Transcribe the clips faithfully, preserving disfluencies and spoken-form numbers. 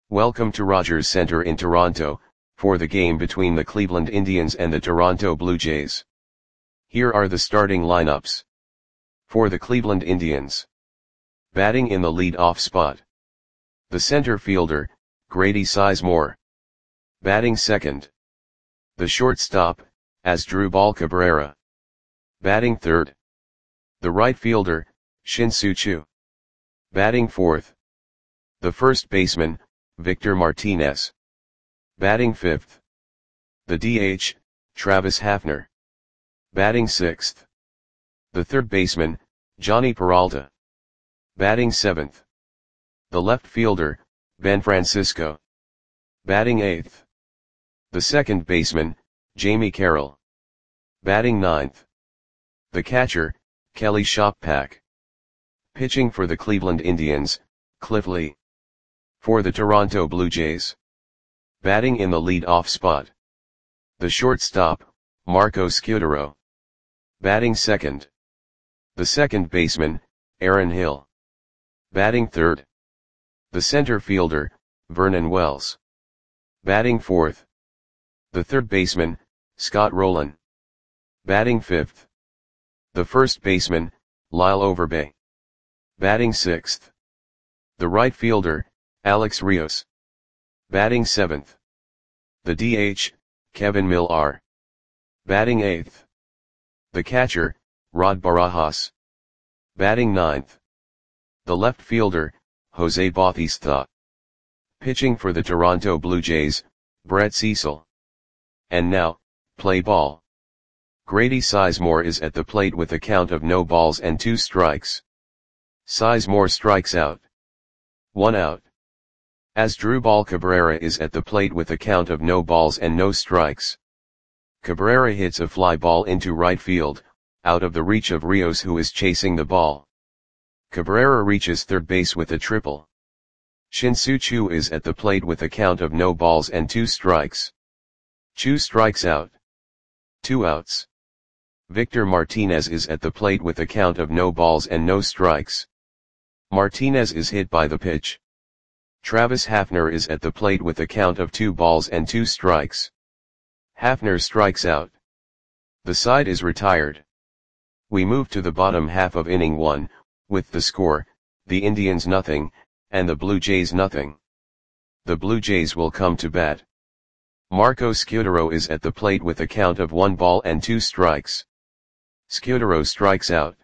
Welcome to Rogers Centre in Toronto, for the game between the Cleveland Indians and the Toronto Blue Jays. Here are the starting lineups. For the Cleveland Indians. Batting in the lead-off spot. The center fielder, Grady Sizemore. Batting second. The shortstop, Asdrubal Cabrera. Batting third. The right fielder, Shin-Soo Choo. Batting fourth. The first baseman, Victor Martinez. Batting fifth. The D H, Travis Hafner. Batting sixth. The third baseman, Jhonny Peralta. Batting seventh. The left fielder, Ben Francisco. Batting eighth. The second baseman, Jamie Carroll. Batting ninth. The catcher, Kelly Shoppak. Pitching for the Cleveland Indians, Cliff Lee. For the Toronto Blue Jays. Batting in the lead-off spot. The shortstop, Marco Scutaro. Batting second. The second baseman, Aaron Hill. Batting third. The center fielder, Vernon Wells. Batting fourth. The third baseman, Scott Rolen. Batting fifth. The first baseman, Lyle Overbay. Batting sixth. The right fielder, Alex Rios. Batting seventh. The D H, Kevin Millar. Batting eighth. The catcher, Rod Barajas. Batting ninth. The left fielder, Jose Bautista. Pitching for the Toronto Blue Jays, Brett Cecil. And now, play ball. Grady Sizemore is at the plate with a count of no balls and two strikes. Sizemore strikes out. One out. Asdrubal Cabrera is at the plate with a count of no balls and no strikes. Cabrera hits a fly ball into right field, out of the reach of Rios, who is chasing the ball. Cabrera reaches third base with a triple. Shin-Soo Choo is at the plate with a count of no balls and two strikes. Choo strikes out. Two outs. Victor Martinez is at the plate with a count of no balls and no strikes. Martinez is hit by the pitch. Travis Hafner is at the plate with a count of two balls and two strikes. Hafner strikes out. The side is retired. We move to the bottom half of inning one, with the score, the Indians nothing, and the Blue Jays nothing. The Blue Jays will come to bat. Marco Scutaro is at the plate with a count of one ball and two strikes. Scutaro strikes out.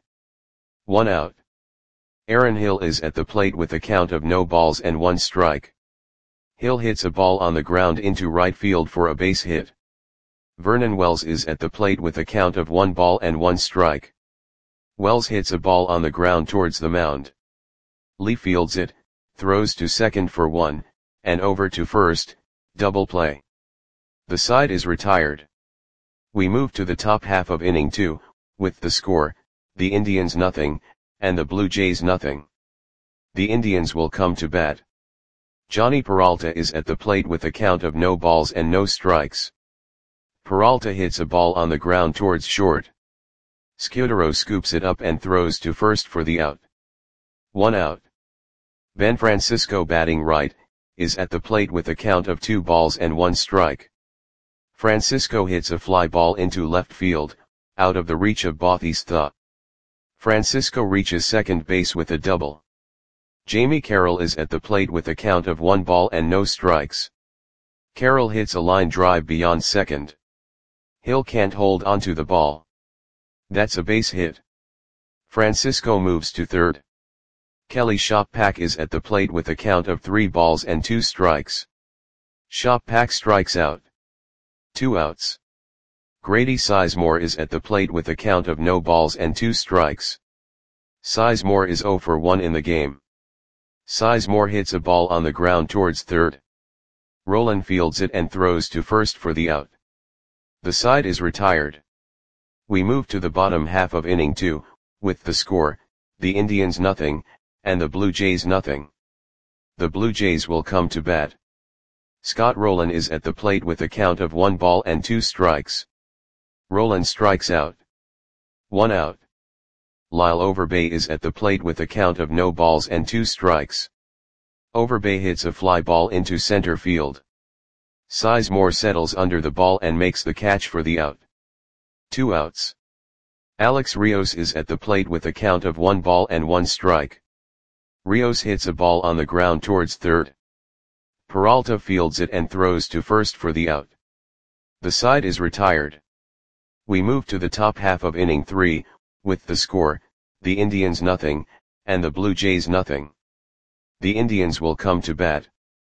One out. Aaron Hill is at the plate with a count of no balls and one strike. Hill hits a ball on the ground into right field for a base hit. Vernon Wells is at the plate with a count of one ball and one strike. Wells hits a ball on the ground towards the mound. Lee fields it, throws to second for one, and over to first, double play. The side is retired. We move to the top half of inning two, with the score, the Indians nothing, and the Blue Jays nothing. The Indians will come to bat. Jhonny Peralta is at the plate with a count of no balls and no strikes. Peralta hits a ball on the ground towards short. Scutaro scoops it up and throws to first for the out. One out. Ben Francisco, batting right, is at the plate with a count of two balls and one strike. Francisco hits a fly ball into left field, out of the reach of Bautista. Francisco reaches second base with a double. Jamie Carroll is at the plate with a count of one ball and no strikes. Carroll hits a line drive beyond second. Hill can't hold onto the ball. That's a base hit. Francisco moves to third. Kelly Shoppak is at the plate with a count of three balls and two strikes. Shoppak strikes out. Two outs. Grady Sizemore is at the plate with a count of no balls and two strikes. Sizemore is zero for one in the game. Sizemore hits a ball on the ground towards third. Rolen fields it and throws to first for the out. The side is retired. We move to the bottom half of inning two, with the score, the Indians nothing, and the Blue Jays nothing. The Blue Jays will come to bat. Scott Rolen is at the plate with a count of one ball and two strikes. Rolen strikes out. One out. Lyle Overbay is at the plate with a count of no balls and two strikes. Overbay hits a fly ball into center field. Sizemore settles under the ball and makes the catch for the out. Two outs. Alex Rios is at the plate with a count of one ball and one strike. Rios hits a ball on the ground towards third. Peralta fields it and throws to first for the out. The side is retired. We move to the top half of inning three, with the score, the Indians nothing, and the Blue Jays nothing. The Indians will come to bat.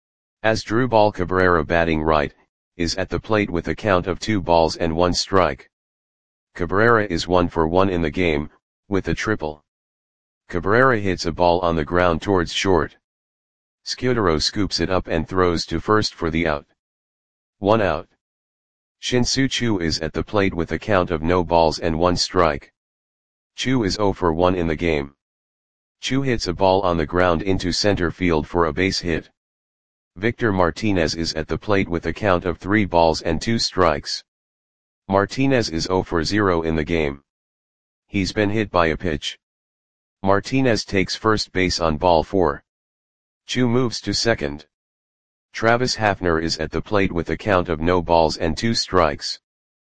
Asdrubal Cabrera, batting right, is at the plate with a count of two balls and one strike. Cabrera is one for one in the game, with a triple. Cabrera hits a ball on the ground towards short. Scudero scoops it up and throws to first for the out. One out. Shin-Soo Choo is at the plate with a count of no balls and one strike. Choo is zero for one in the game. Choo hits a ball on the ground into center field for a base hit. Victor Martinez is at the plate with a count of three balls and two strikes. Martinez is zero for zero in the game. He's been hit by a pitch. Martinez takes first base on ball four. Choo moves to second. Travis Hafner is at the plate with a count of no balls and two strikes.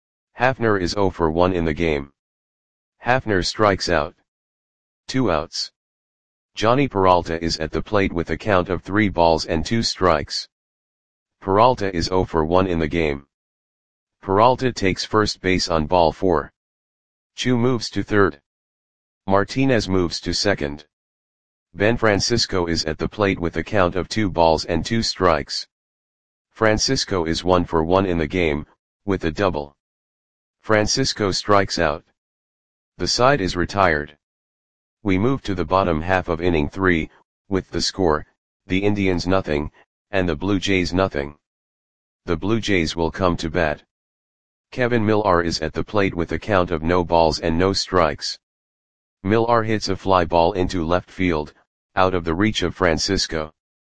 Hafner is zero for one in the game. Hafner strikes out. Two outs. Johnny Peralta is at the plate with a count of three balls and two strikes. Peralta is zero for one in the game. Peralta takes first base on ball four. Choo moves to third. Martinez moves to second. Ben Francisco is at the plate with a count of two balls and two strikes. Francisco is one for one in the game, with a double. Francisco strikes out. The side is retired. We move to the bottom half of inning three, with the score, the Indians nothing, and the Blue Jays nothing. The Blue Jays will come to bat. Kevin Millar is at the plate with a count of no balls and no strikes. Millar hits a fly ball into left field, out of the reach of Francisco.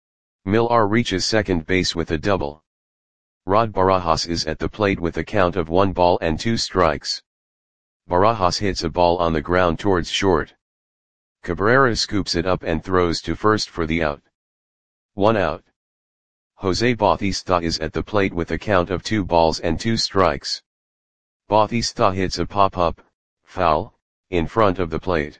Millar reaches second base with a double. Rod Barajas is at the plate with a count of one ball and two strikes. Barajas hits a ball on the ground towards short. Cabrera scoops it up and throws to first for the out. One out. Jose Bautista is at the plate with a count of two balls and two strikes. Bautista hits a pop-up, foul, in front of the plate.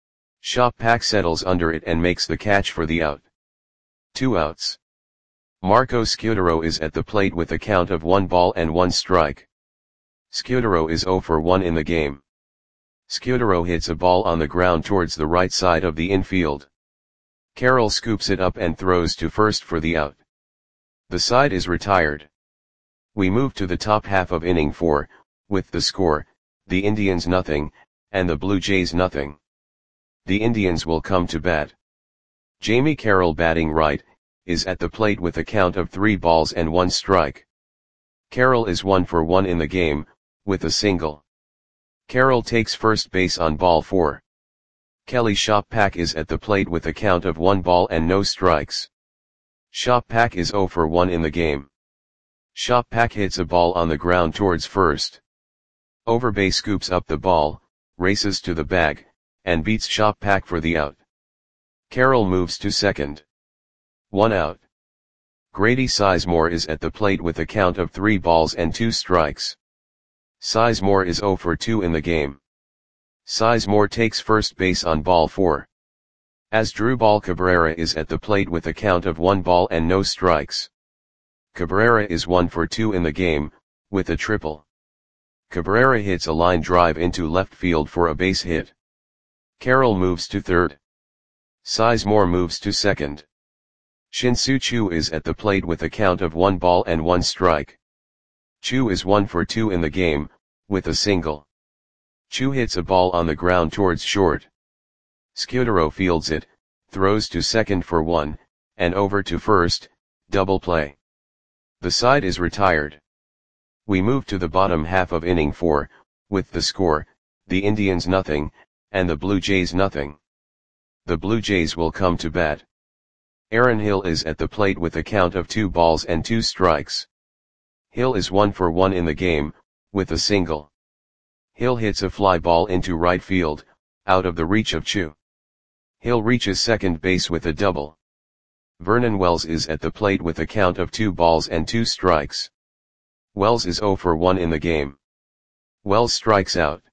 Shopak settles under it and makes the catch for the out. Two outs. Marco Scudero is at the plate with a count of one ball and one strike. Scudero is zero for one in the game. Scudero hits a ball on the ground towards the right side of the infield. Carroll scoops it up and throws to first for the out. The side is retired. We move to the top half of inning four, with the score, the Indians nothing, and the Blue Jays nothing. The Indians will come to bat. Jamie Carroll, batting right, is at the plate with a count of three balls and one strike. Carroll is one for one in the game, with a single. Carroll takes first base on ball four. Kelly Shopak is at the plate with a count of one ball and no strikes. Shopak is zero for one in the game. Shopak hits a ball on the ground towards first. Overbay scoops up the ball, races to the bag, and beats Shopak for the out. Carroll moves to second. One out. Grady Sizemore is at the plate with a count of three balls and two strikes. Sizemore is zero for two in the game. Sizemore takes first base on ball four. Asdrubal Cabrera is at the plate with a count of one ball and no strikes. Cabrera is one for two in the game, with a triple. Cabrera hits a line drive into left field for a base hit. Carroll moves to third. Sizemore moves to second. Shin-Soo Choo is at the plate with a count of one ball and one strike. Choo is one for two in the game, with a single. Choo hits a ball on the ground towards short. Scudero fields it, throws to second for one, and over to first, double play. The side is retired. We move to the bottom half of inning four, with the score, the Indians nothing, and the Blue Jays nothing. The Blue Jays will come to bat. Aaron Hill is at the plate with a count of two balls and two strikes. Hill is one for one in the game, with a single. Hill hits a fly ball into right field, out of the reach of Choo. Hill reaches second base with a double. Vernon Wells is at the plate with a count of two balls and two strikes. Wells is zero for one in the game. Wells strikes out.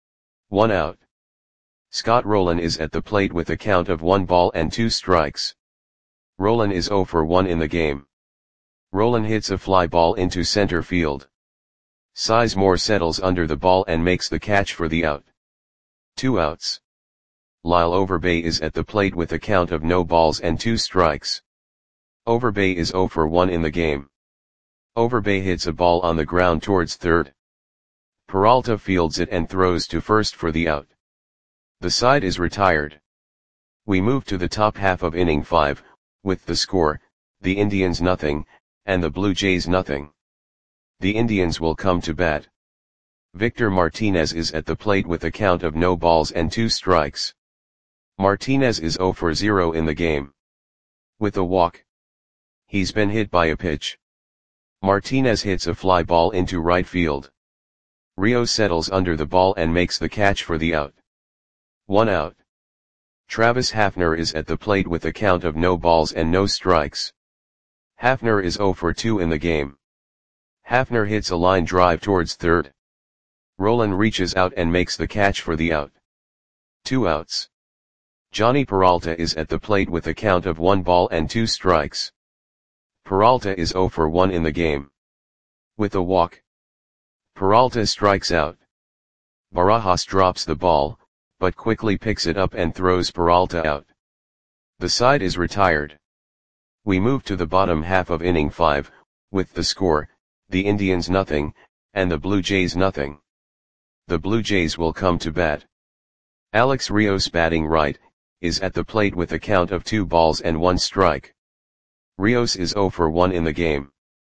One out. Scott Rowland is at the plate with a count of one ball and two strikes. Rowland is zero for one in the game. Rowland hits a fly ball into center field. Sizemore settles under the ball and makes the catch for the out. Two outs. Lyle Overbay is at the plate with a count of no balls and two strikes. Overbay is zero for one in the game. Overbay hits a ball on the ground towards third. Peralta fields it and throws to first for the out. The side is retired. We move to the top half of inning five, with the score, the Indians nothing, and the Blue Jays nothing. The Indians will come to bat. Victor Martinez is at the plate with a count of no balls and two strikes. Martinez is zero for zero in the game. With a walk. He's been hit by a pitch. Martinez hits a fly ball into right field. Rios settles under the ball and makes the catch for the out. One out. Travis Hafner is at the plate with a count of no balls and no strikes. Hafner is zero for two in the game. Hafner hits a line drive towards third. Rowland reaches out and makes the catch for the out. Two outs. Johnny Peralta is at the plate with a count of one ball and two strikes. Peralta is zero for one in the game. With a walk. Peralta strikes out. Barajas drops the ball, but quickly picks it up and throws Peralta out. The side is retired. We move to the bottom half of inning five, with the score, the Indians nothing, and the Blue Jays nothing. The Blue Jays will come to bat. Alex Rios, batting right, is at the plate with a count of two balls and one strike. Rios is zero for one in the game.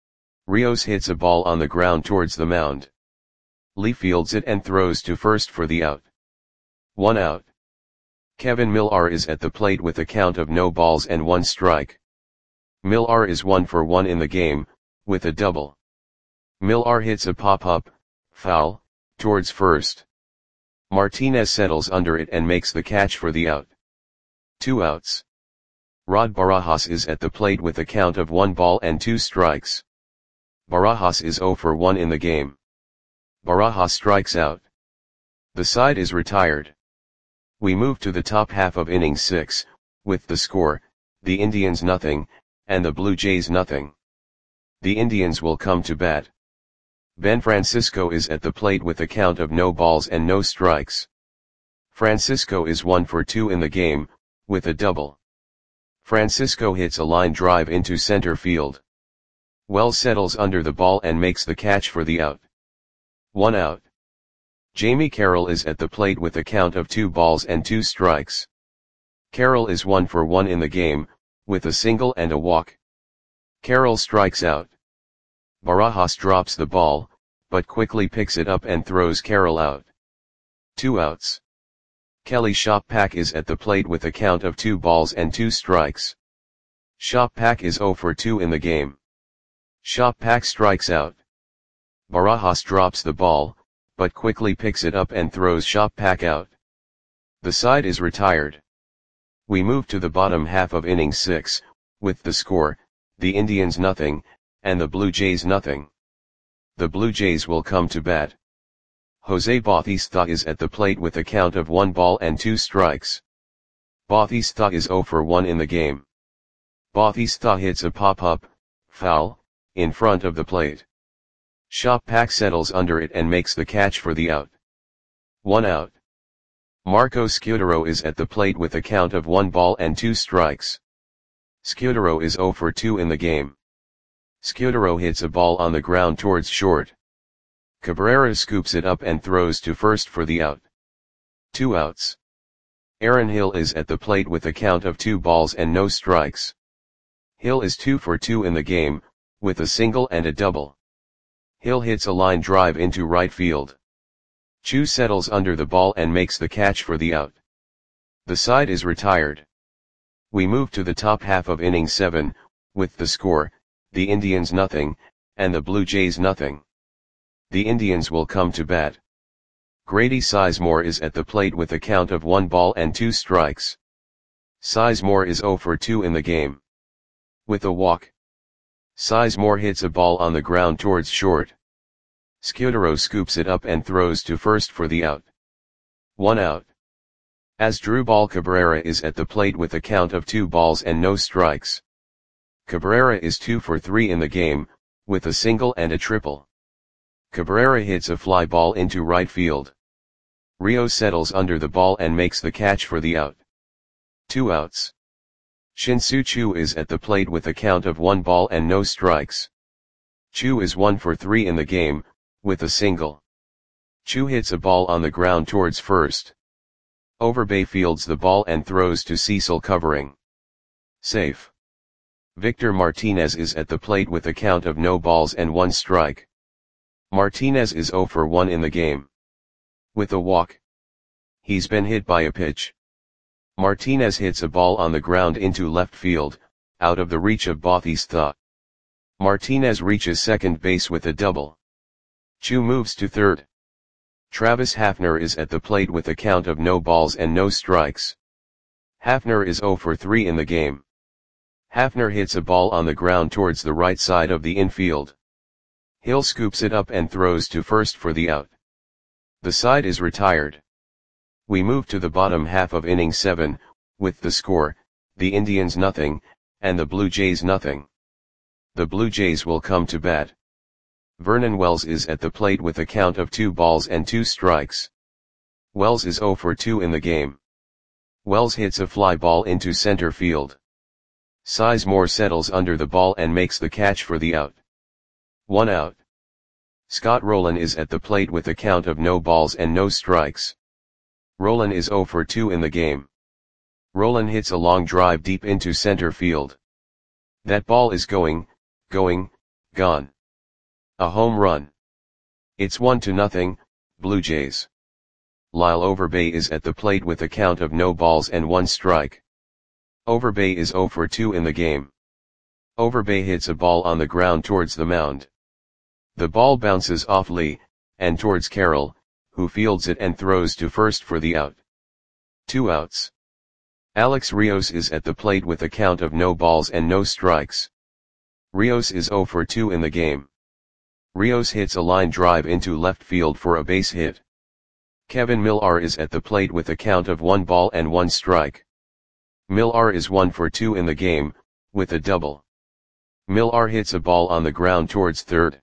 Rios hits a ball on the ground towards the mound. Lee fields it and throws to first for the out. One out. Kevin Millar is at the plate with a count of no balls and one strike. Millar is one for one in the game, with a double. Millar hits a pop-up, foul, towards first. Martinez settles under it and makes the catch for the out. Two outs. Rod Barajas is at the plate with a count of one ball and two strikes. Barajas is zero for one in the game. Barajas strikes out. The side is retired. We move to the top half of inning six, with the score, the Indians nothing, and the Blue Jays nothing. The Indians will come to bat. Ben Francisco is at the plate with a count of no balls and no strikes. Francisco is one for two in the game, with a double. Francisco hits a line drive into center field. Wells settles under the ball and makes the catch for the out. One out. Jamie Carroll is at the plate with a count of two balls and two strikes. Carroll is one for one in the game, with a single and a walk. Carroll strikes out. Barajas drops the ball, but quickly picks it up and throws Carroll out. Two outs. Kelly Shoppack is at the plate with a count of two balls and two strikes. Shoppack is zero for two in the game. Shoppack strikes out. Barajas drops the ball, but quickly picks it up and throws Shoppack out. The side is retired. We move to the bottom half of inning six, with the score, the Indians nothing, and the Blue Jays nothing. The Blue Jays will come to bat. Jose Bautista is at the plate with a count of one ball and two strikes. Bautista is zero for one in the game. Bautista hits a pop-up, foul, in front of the plate. Shoppack settles under it and makes the catch for the out. One out. Marco Scudero is at the plate with a count of one ball and two strikes. Scudero is zero for two in the game. Scudero hits a ball on the ground towards short. Cabrera scoops it up and throws to first for the out. Two outs. Aaron Hill is at the plate with a count of two balls and no strikes. Hill is two for two in the game, with a single and a double. Hill hits a line drive into right field. Chu settles under the ball and makes the catch for the out. The side is retired. We move to the top half of inning seven, with the score, the Indians nothing, and the Blue Jays nothing. The Indians will come to bat. Grady Sizemore is at the plate with a count of one ball and two strikes. Sizemore is zero for two in the game. With a walk. Sizemore hits a ball on the ground towards short. Scudero scoops it up and throws to first for the out. One out. Asdrubal Cabrera is at the plate with a count of two balls and no strikes. Cabrera is two for three in the game, with a single and a triple. Cabrera hits a fly ball into right field. Rios settles under the ball and makes the catch for the out. Two outs. Shin-Soo Choo is at the plate with a count of one ball and no strikes. Choo is one for three in the game, with a single. Choo hits a ball on the ground towards first. Overbay fields the ball and throws to Cecil covering. Safe. Victor Martinez is at the plate with a count of no balls and one strike. Martinez is zero for one in the game. With a walk. He's been hit by a pitch. Martinez hits a ball on the ground into left field, out of the reach of Bautista. Martinez reaches second base with a double. Choo moves to third. Travis Hafner is at the plate with a count of no balls and no strikes. Hafner is zero for three in the game. Hafner hits a ball on the ground towards the right side of the infield. Hill scoops it up and throws to first for the out. The side is retired. We move to the bottom half of inning seven, with the score, the Indians nothing, and the Blue Jays nothing. The Blue Jays will come to bat. Vernon Wells is at the plate with a count of two balls and two strikes. Wells is zero for two in the game. Wells hits a fly ball into center field. Sizemore settles under the ball and makes the catch for the out. One out. Scott Rolen is at the plate with a count of no balls and no strikes. Rolen is zero for two in the game. Rolen hits a long drive deep into center field. That ball is going, going, gone. A home run. It's one to nothing, Blue Jays. Lyle Overbay is at the plate with a count of no balls and one strike. Overbay is zero for two in the game. Overbay hits a ball on the ground towards the mound. The ball bounces off Lee, and towards Carroll, who fields it and throws to first for the out. Two outs. Alex Rios is at the plate with a count of no balls and no strikes. Rios is zero for two in the game. Rios hits a line drive into left field for a base hit. Kevin Millar is at the plate with a count of one ball and one strike. Millar is one for two in the game, with a double. Millar hits a ball on the ground towards third.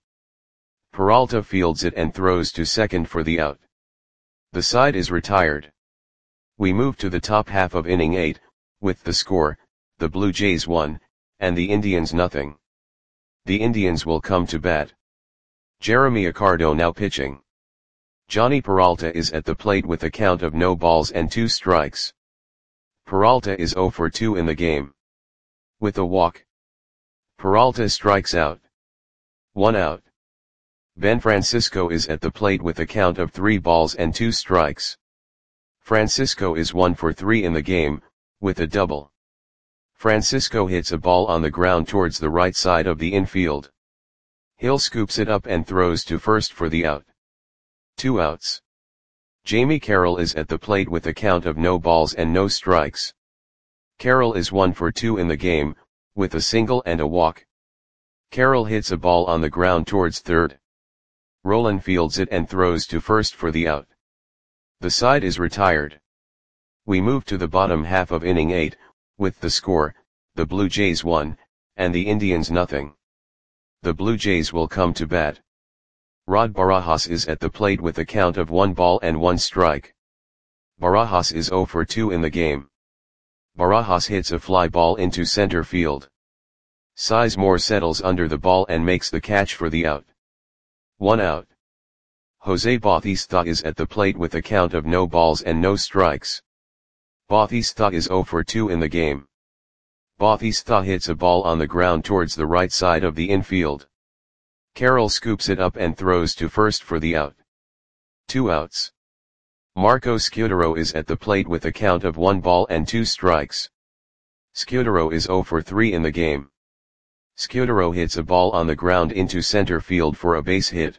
Peralta fields it and throws to second for the out. The side is retired. We move to the top half of inning eight, with the score, the Blue Jays one, and the Indians nothing. The Indians will come to bat. Jeremy Accardo now pitching. Johnny Peralta is at the plate with a count of no balls and two strikes. Peralta is zero for two in the game. With a walk. Peralta strikes out. One out. Ben Francisco is at the plate with a count of three balls and two strikes. Francisco is one for three in the game, with a double. Francisco hits a ball on the ground towards the right side of the infield. Hill scoops it up and throws to first for the out. Two outs. Jamie Carroll is at the plate with a count of no balls and no strikes. Carroll is one for two in the game, with a single and a walk. Carroll hits a ball on the ground towards third. Rolen fields it and throws to first for the out. The side is retired. We move to the bottom half of inning eight, with the score, the Blue Jays one, and the Indians nothing. The Blue Jays will come to bat. Rod Barajas is at the plate with a count of one ball and one strike. Barajas is zero for two in the game. Barajas hits a fly ball into center field. Sizemore settles under the ball and makes the catch for the out. One out. Jose Bautista is at the plate with a count of no balls and no strikes. Bautista is zero for two in the game. Bautista hits a ball on the ground towards the right side of the infield. Carroll scoops it up and throws to first for the out. Two outs. Marco Scudero is at the plate with a count of one ball and two strikes. Scudero is zero for three in the game. Scudero hits a ball on the ground into center field for a base hit.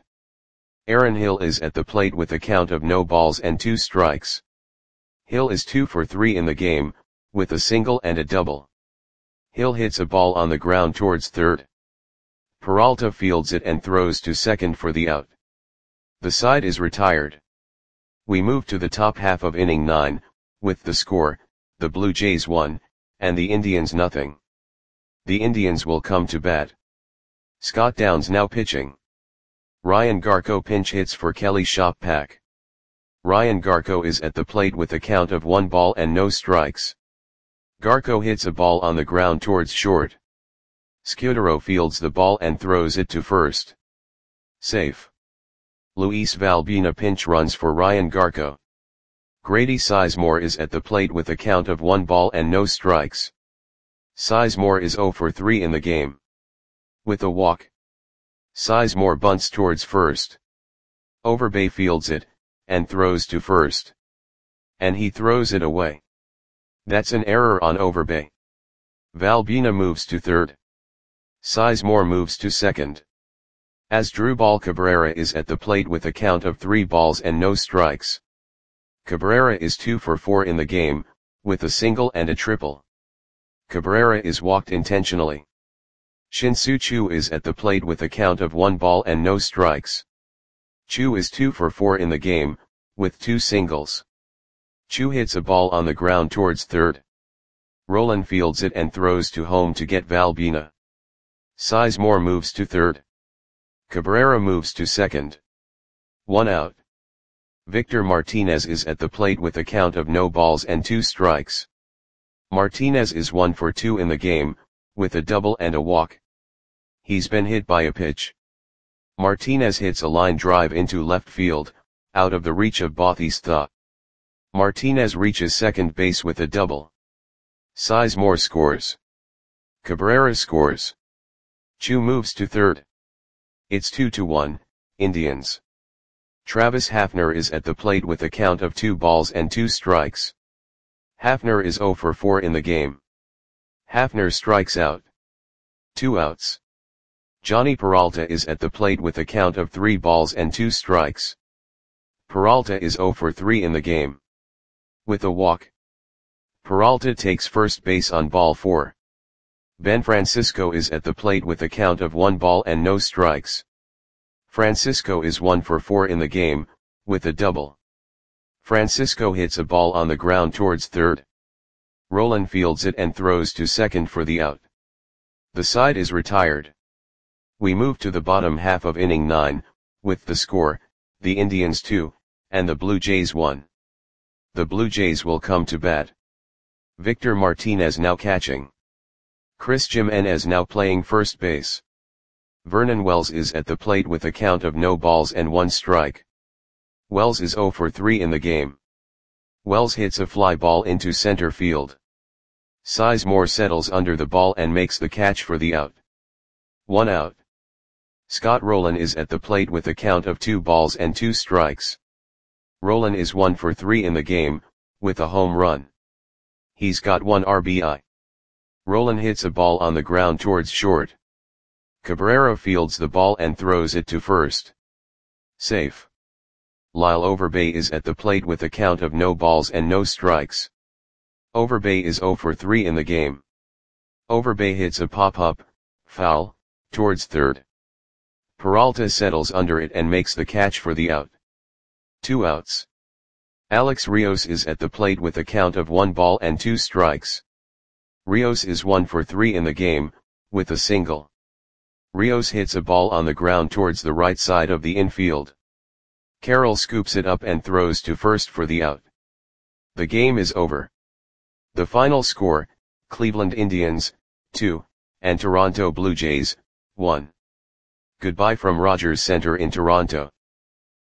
Aaron Hill is at the plate with a count of no balls and two strikes. Hill is two for three in the game, with a single and a double. Hill hits a ball on the ground towards third. Peralta fields it and throws to second for the out. The side is retired. We move to the top half of inning nine, with the score, the Blue Jays one, and the Indians nothing. The Indians will come to bat. Scott Downs now pitching. Ryan Garko pinch hits for Kelly Shoppack. Ryan Garko is at the plate with a count of one ball and no strikes. Garko hits a ball on the ground towards short. Scudero fields the ball and throws it to first. Safe. Luis Valbuena pinch runs for Ryan Garko. Grady Sizemore is at the plate with a count of one ball and no strikes. Sizemore is zero for three in the game. With a walk. Sizemore bunts towards first. Overbay fields it, and throws to first. And he throws it away. That's an error on Overbay. Valbuena moves to third. Sizemore moves to second. Asdrubal Cabrera is at the plate with a count of three balls and no strikes. Cabrera is two for four in the game, with a single and a triple. Cabrera is walked intentionally. Shin-Soo Choo is at the plate with a count of one ball and no strikes. Choo is two for four in the game, with two singles. Choo hits a ball on the ground towards third. Rolen fields it and throws to home to get Valbuena. Sizemore moves to third. Cabrera moves to second. One out. Victor Martinez is at the plate with a count of no balls and two strikes. Martinez is one for two in the game, with a double and a walk. He's been hit by a pitch. Martinez hits a line drive into left field, out of the reach of Bautista. Martinez reaches second base with a double. Sizemore scores. Cabrera scores. Choo moves to third. It's two to one, Indians. Travis Hafner is at the plate with a count of two balls and two strikes. Hafner is zero for four in the game. Hafner strikes out. Two outs. Johnny Peralta is at the plate with a count of three balls and two strikes. Peralta is zero for three in the game. With a walk. Peralta takes first base on ball four. Ben Francisco is at the plate with a count of one ball and no strikes. Francisco is one for four in the game, with a double. Francisco hits a ball on the ground towards third. Rolen fields it and throws to second for the out. The side is retired. We move to the bottom half of inning nine, with the score, the Indians two, and the Blue Jays one. The Blue Jays will come to bat. Victor Martinez now catching. Chris Jimenez now playing first base. Vernon Wells is at the plate with a count of no balls and one strike. Wells is zero for three in the game. Wells hits a fly ball into center field. Sizemore settles under the ball and makes the catch for the out. One out. Scott Rolen is at the plate with a count of two balls and two strikes. Rolen is one for three in the game, with a home run. He's got one R B I. Rolen hits a ball on the ground towards short. Cabrera fields the ball and throws it to first. Safe. Lyle Overbay is at the plate with a count of no balls and no strikes. Overbay is zero for three in the game. Overbay hits a pop-up, foul, towards third. Peralta settles under it and makes the catch for the out. Two outs. Alex Rios is at the plate with a count of one ball and two strikes. Rios is one for three in the game, with a single. Rios hits a ball on the ground towards the right side of the infield. Carroll scoops it up and throws to first for the out. The game is over. The final score, Cleveland Indians, two, and Toronto Blue Jays, one. Goodbye from Rogers Center in Toronto.